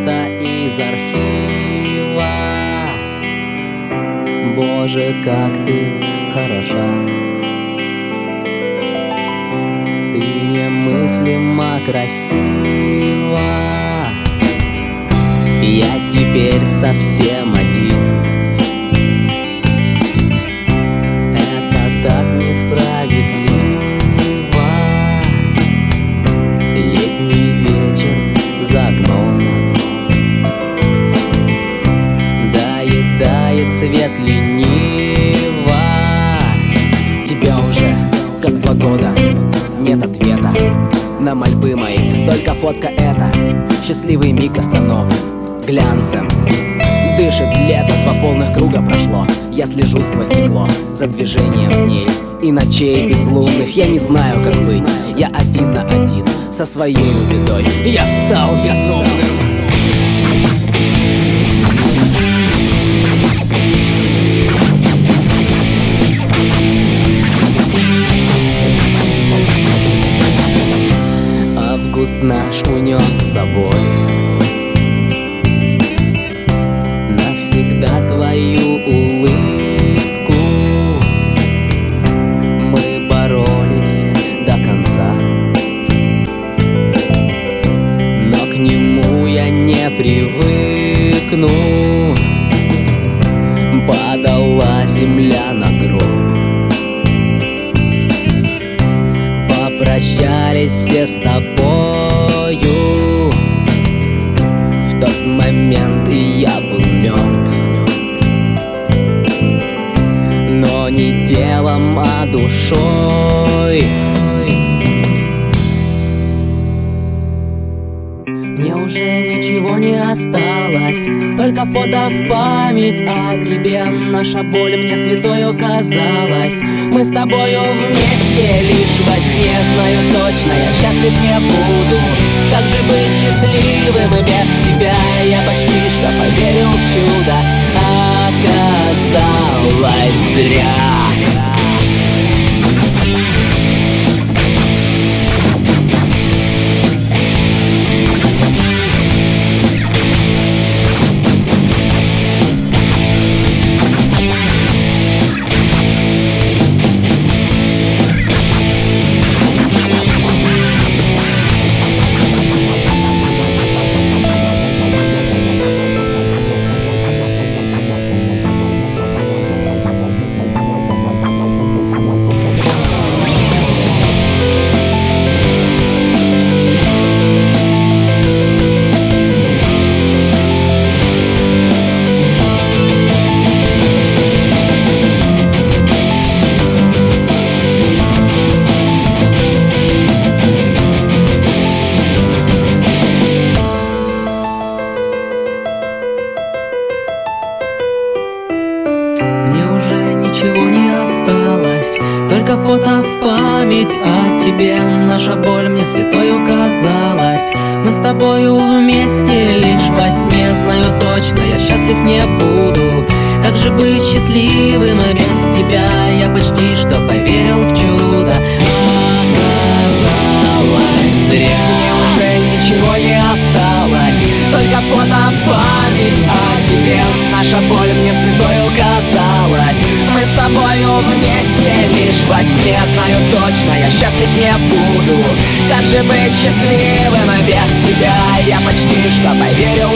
фото из архива. Боже, как ты хороша, ты немыслимо красива. Я теперь совсем один. Это так несправедливо. Летний вечер за окном доедает свет лениво. Тебе уже как 2 года, нет ответа на мольбы мои, только фотка эта. Счастливый миг остановлен глянцем. Дышит лето, 2 полных круга прошло. Я слежу сквозь стекло за движением дней и ночей безлунных. Я не знаю, как быть, я один на один со своей бедой. Я стал безумным. Август наш унес с собой навсегда твою улыбку. Мы боролись до конца, но к нему я не привыкну. Падала земля на гроб, попрощались все с тобою. В тот момент и я был мертв, но не телом, а душой. Мне уже ничего не осталось, только фото в память о тебе. Наша боль мне святою казалась. Мы с тобою вместе лишь во сне. Знаю точно, я счастлив не буду. Как же быть счастливым и без тебя? Я почти что поверил в чудо, оказалось зря. Ничего не осталось, только фото в память о тебе. Наша боль мне святою казалась. Мы с тобою вместе лишь во сне. Знаю точно, я счастлив не буду. Как же быть счастливым и без тебя? Я почти что поверил в чудо, оказалось зря. Мне уже ничего не осталось, только фото в память о тебе. Наша боль мне святою казалась. Мы с тобою вместе лишь во сне. Знаю точно, я счастлив не буду. Как же быть счастливым без тебя? Я почти что поверил